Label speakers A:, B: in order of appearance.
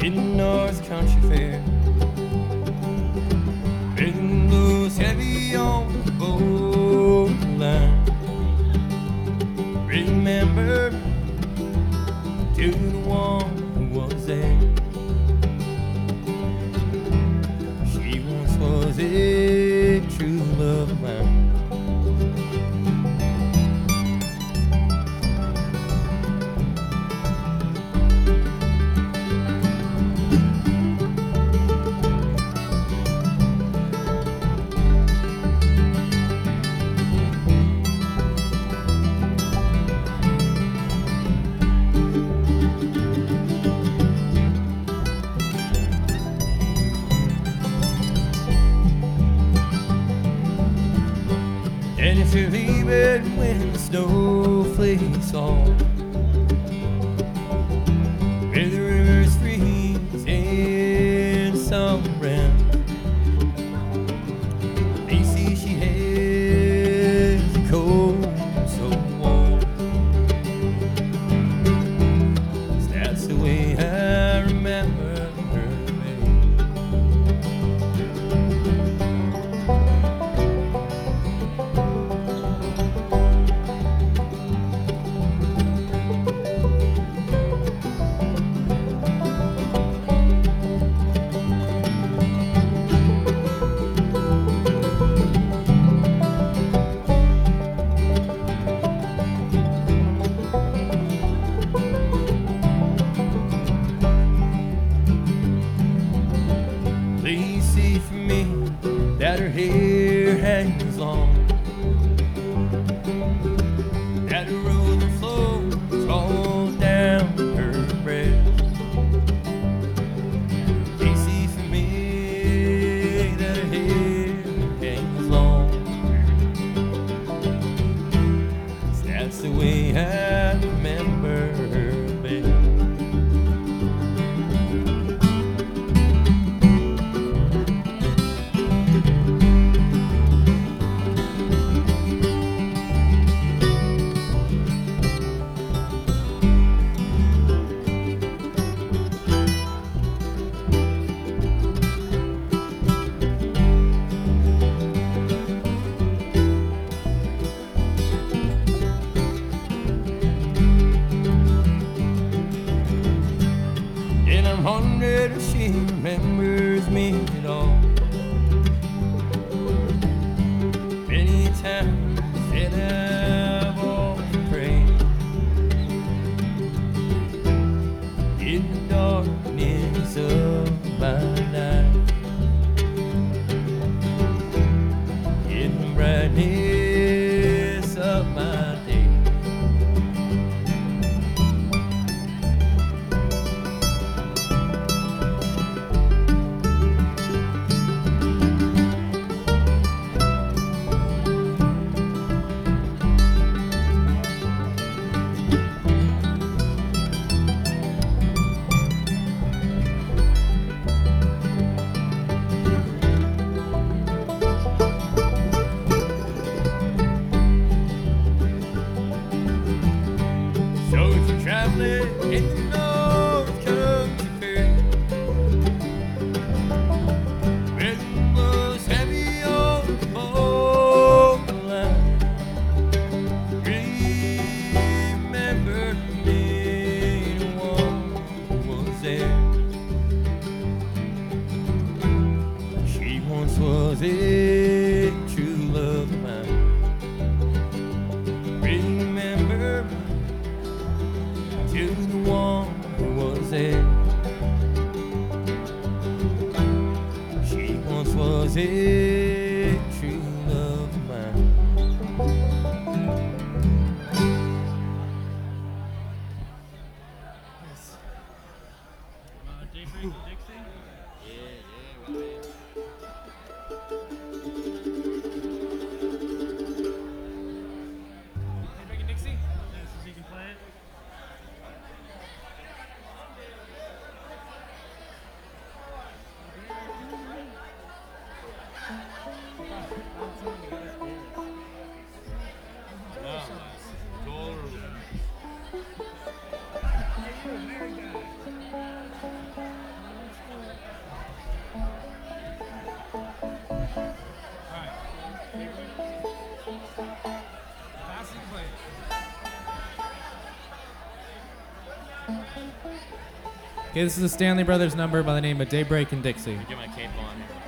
A: in the North Country Fair. Rhythm blues heavy on the borderline. Remember to the one who was there. She once was a true love of mine. And if you're leaving when the snowflakes fall, where the rivers freeze and some run, they see she has a coat so warm. That's the way I remember her, babe. Please see for me that her hair hangs long, that her roller flows all down her breast. Please see for me that her hair hangs long. 'Cause that's the way I remember her, babe. And I'm wondering if she remembers me at all. Many times that I've often prayed in the darkness of my night, in the brightness of my day. So if you're traveling in the North Country Fair, rhythm blows heavy on the borderline, remember me, the one who was there. She once was a true love of mine. Remember to the one who was there. She once was a true love of mine.
B: Dixie? Dixie? Yes, so you can play it.
C: Okay, this is a Stanley Brothers number by the name of Daybreak in Dixie.
A: Get my cape on.